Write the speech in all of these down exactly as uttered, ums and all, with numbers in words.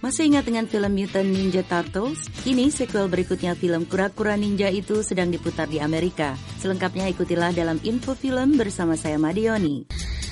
Masih ingat dengan film Mutant Ninja Turtles? Kini sequel berikutnya film Kura-Kura Ninja itu sedang diputar di Amerika. Selengkapnya ikutilah dalam Info Film bersama saya Madioni.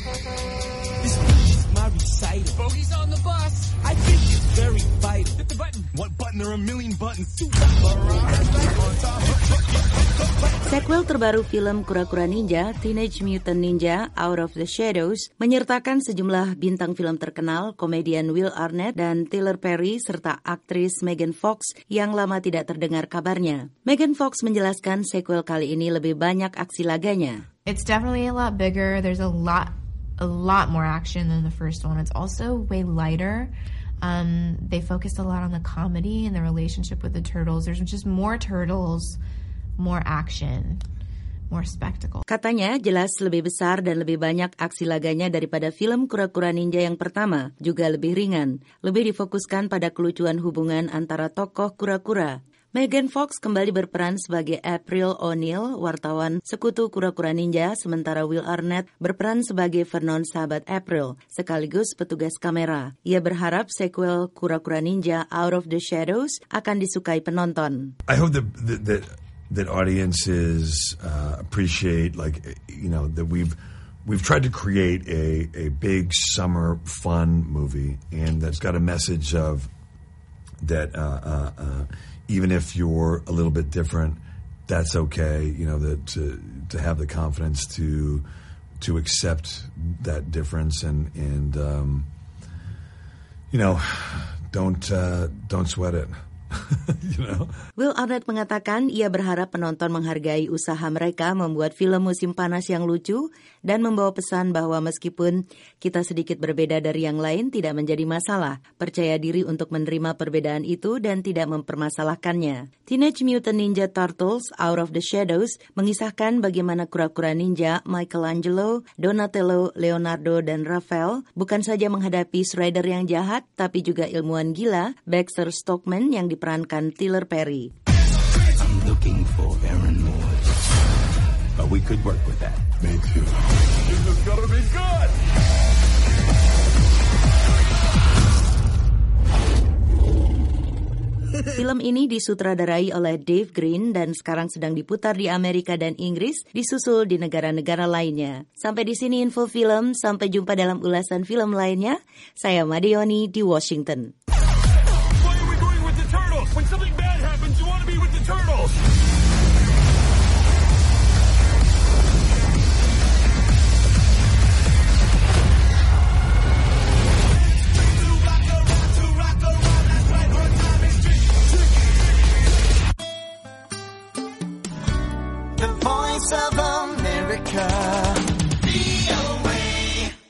Sequel terbaru film Kura-Kura Ninja, Teenage Mutant Ninja Out of the Shadows, menyertakan sejumlah bintang film terkenal, komedian Will Arnett dan Tyler Perry, serta aktris Megan Fox yang lama tidak terdengar kabarnya. Megan Fox menjelaskan sequel kali ini lebih banyak aksi laganya. It's definitely a lot bigger. There's a lot, a lot more action than the first one. It's also way lighter. Um, they focused a lot on the comedy and the relationship with the turtles. There's just more turtles. More action, more spectacle. Katanya jelas lebih besar dan lebih banyak aksi laganya daripada film Kura-Kura Ninja yang pertama, juga lebih ringan, lebih difokuskan pada kelucuan hubungan antara tokoh kura-kura. Megan Fox kembali berperan sebagai April O'Neil, wartawan sekutu Kura-Kura Ninja, sementara Will Arnett berperan sebagai Vernon, sahabat April, sekaligus petugas kamera. Ia berharap sequel Kura-Kura Ninja Out of the Shadows akan disukai penonton. I hope that that that audiences uh, appreciate, like, you know, that we've we've tried to create a a big summer fun movie, and that's got a message of that uh, uh, uh, even if you're a little bit different, that's okay. You know, that to to have the confidence to to accept that difference, and and um, you know, don't uh, don't sweat it. You know? Will Arnett mengatakan ia berharap penonton menghargai usaha mereka membuat film musim panas yang lucu dan membawa pesan bahwa meskipun kita sedikit berbeda dari yang lain tidak menjadi masalah. Percaya diri untuk menerima perbedaan itu dan tidak mempermasalahkannya. Teenage Mutant Ninja Turtles Out of the Shadows mengisahkan bagaimana kura-kura ninja Michelangelo, Donatello, Leonardo, dan Raphael bukan saja menghadapi Shredder yang jahat, tapi juga ilmuwan gila Baxter Stockman yang diperankan Tyler Perry. I'm looking for Aaron Moore. But we could work with that. Me too. This is gonna be good! Film ini disutradarai oleh Dave Green dan sekarang sedang diputar di Amerika dan Inggris, disusul di negara-negara lainnya. Sampai di sini Info Film, sampai jumpa dalam ulasan film lainnya. Saya Madioni di Washington. When something bad happens, you want to be with the turtles. The Voice of America.